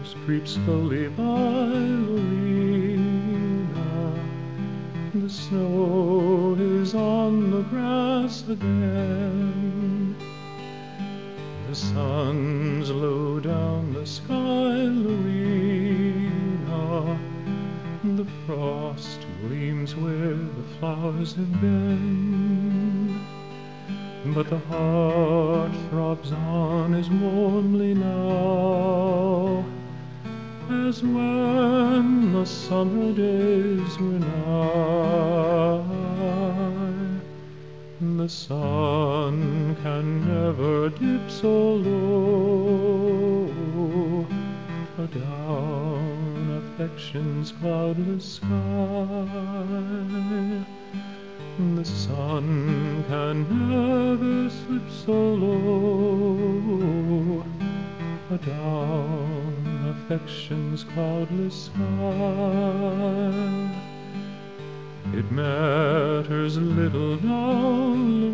shadows creep slowly by Lorena. The snow is on the grass again. The sun's low down the sky, Lorena. The frost gleams where the flowers have been. But the heart throbs on as warmly now as when the summer days were nigh. The sun can never dip so low adown affection's cloudless sky. The sun can never slip so low adown affection's cloudless sky. It matters little now,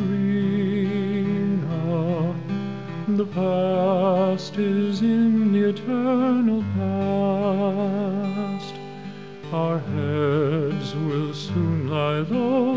Lorena. The past is in the eternal past. Our heads will soon lie low,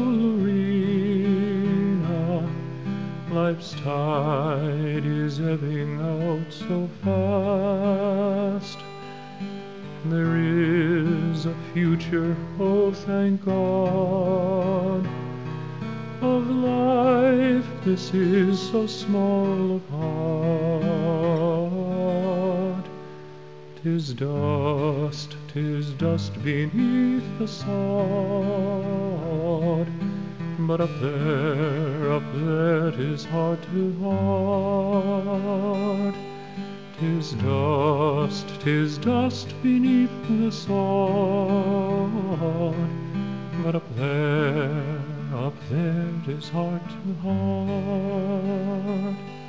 Lorena. Life's tide is ebbing out so fast. There is a future, oh thank God. Of life this is so small a part. 'Tis dust beneath the sod. But up there, 'tis heart to heart. 'Tis dust beneath the sod. But up there, 'tis heart to heart.